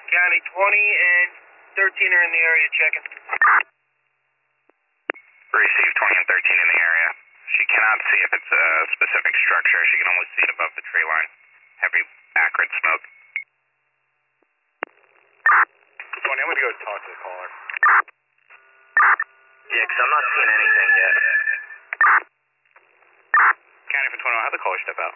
County 20 and 13 are in the area checking. Receive 20 and 13 in the area. She cannot see if it's a specific structure. She can only see it above the tree line. Heavy acrid smoke. 20, I'm going to go talk to the caller. Yeah, because I'm not seeing anything yet. County for 21, how'd the caller step out?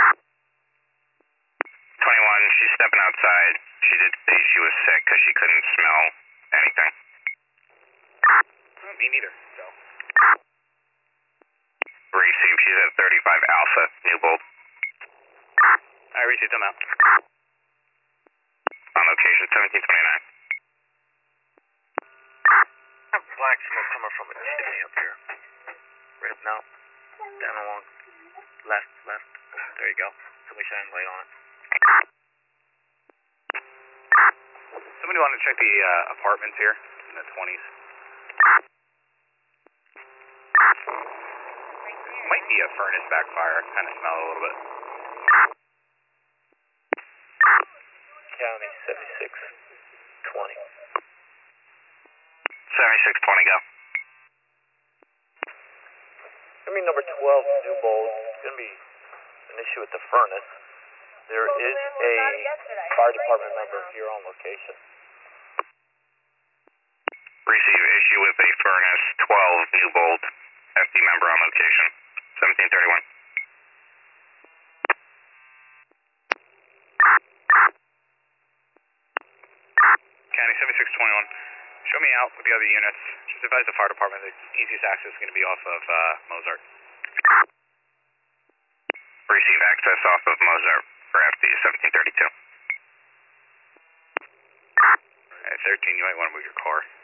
21, she's stepping outside. She did say she was sick because she couldn't smell anything. Well, me neither, so. Receive, she's at 35 Alpha, Newbold. I received them out. On location, 1729. Black smoke coming from a chimney up here. Right now. Down along. Left. There you go. Somebody shine light on it. Somebody want to check the apartments here in the 20s. Might be a furnace backfire. I kind of smell it a little bit. County 7620. 7620, go. I mean, number 12, Newbold. It's going to be an issue with the furnace. There is a fire department member here on location. Receive, issue with a furnace, 12 Newbold. FD member on location, 1731. County 7621. Show me out with the other units. Just advise the fire department the easiest access is going to be off of Mozart. Receive access off of Mozart for FD 1732. 13, you might want to move your car.